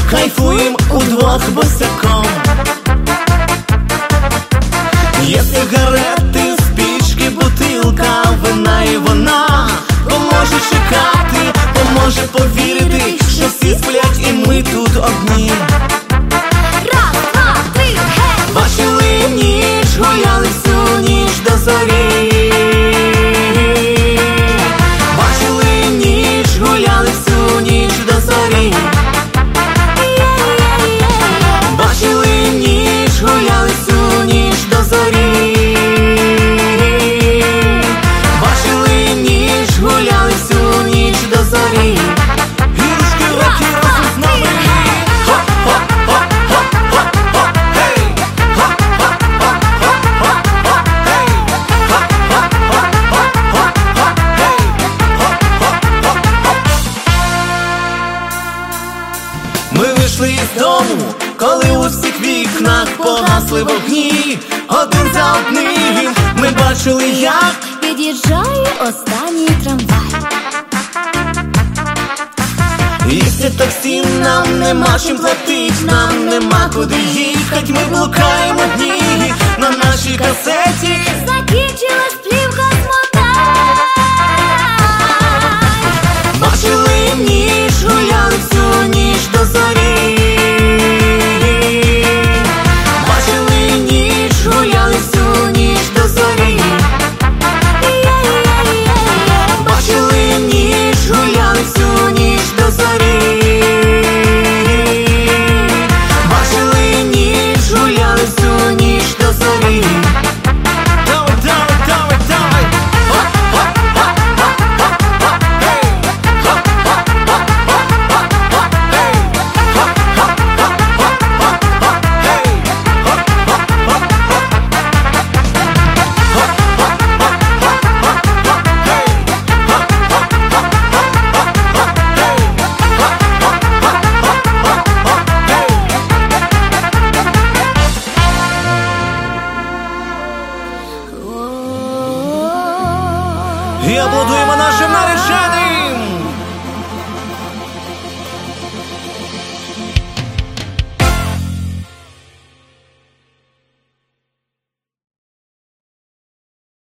кайфуєм удвох босяком. Є сигарети, спічки, бутилка вина, і вона поможе чекати, поможе повірити, що всі сплять і ми тут одні. Раз, два, три, гей! Бачили ніч, гуляли всю ніч до зорі. Бачили ніч, гуляли всю ніч до зорі. Бачили ніч, гуляли всю ніч до зорі. Бачили ніч, гуляли всю ніч до зорі. Гірушки, роки, разом з нами. Ми вийшли із дому, коли у всіх вікнах погасли вогні. Один за одним ми бачили, як Під'їжджає останній трамвай. їсти таксі, нам нема чим платить, нам нема куди їхать. Ми блукаємо дні, на нашій касеті Закінчилась плівка смотай. бачили ніч, гуляли всю ніч до зорі. Бачили ніч, гуляли всю ніч до зорі. Бачили ніч, гуляли всю ніч до зорі. Бачили ніч, гуляли всю ніч до зорі. Давай, давай, давай, давай. І аплодуємо нашим нареченим!